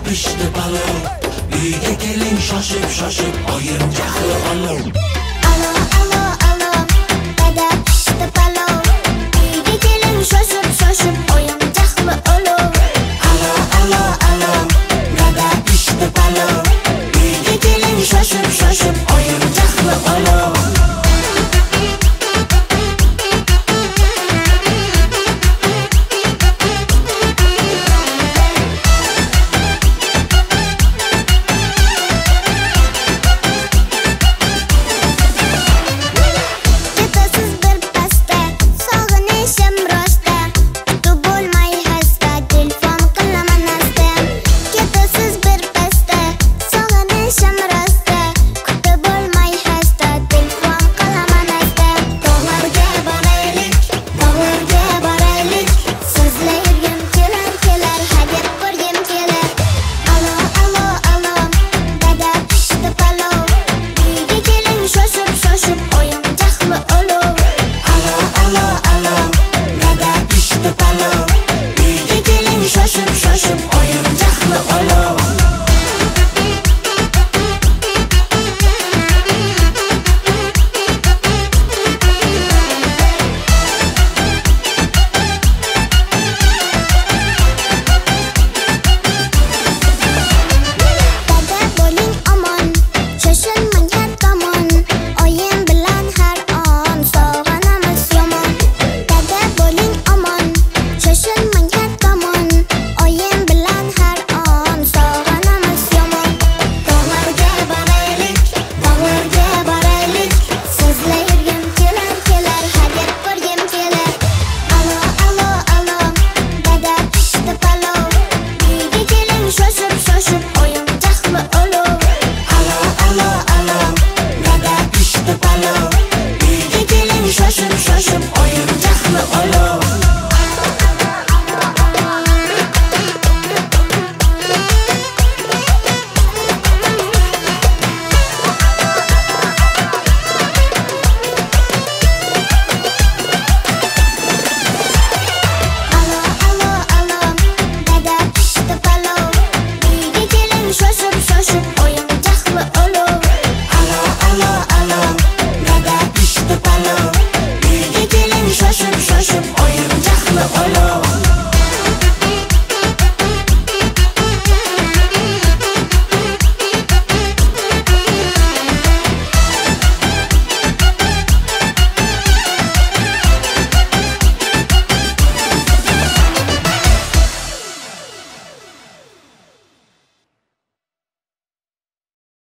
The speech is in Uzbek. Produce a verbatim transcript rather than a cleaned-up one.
pishdi palov. Uyga keling shoshib shoshib, oyim jahli olov. Alo alo alo, dada pishdi palov. Uyga keling shoshib shoshib, oyim jahli olov. Alo alo alo, dada pishdi palov. Uyga keling shoshib shoshib, oyim jahli olov. Shoshib shoshib, oyim jahli olov. Dada bo'ling omon, shoshilmang har tomon. Oyim bilan har on sog'inamiz yomon. Dada bo'ling omon, shoshilmang har tomon. Oyim bilan har on sog'inamiz yomon. Tog'larga boraylik, tog'larga boraylik. Sizlar yurgim kelar, kelar, hadeb ko'rgim kelar. Alo alo alo, dada pishdi palov. Uyga keling shoshib shoshib, oyim jahli olov. Alo alo alo, dada pishdi palov. Uyga keling shoshib shoshib, oyim jahli olov. Alo alo alo, dada pishdi palov. Uyga keling shoshib shoshib, oyim jahli olov. Alo alo alo, dada pishdi palov. Uyga keling shoshib shoshib, oyim jahli olov.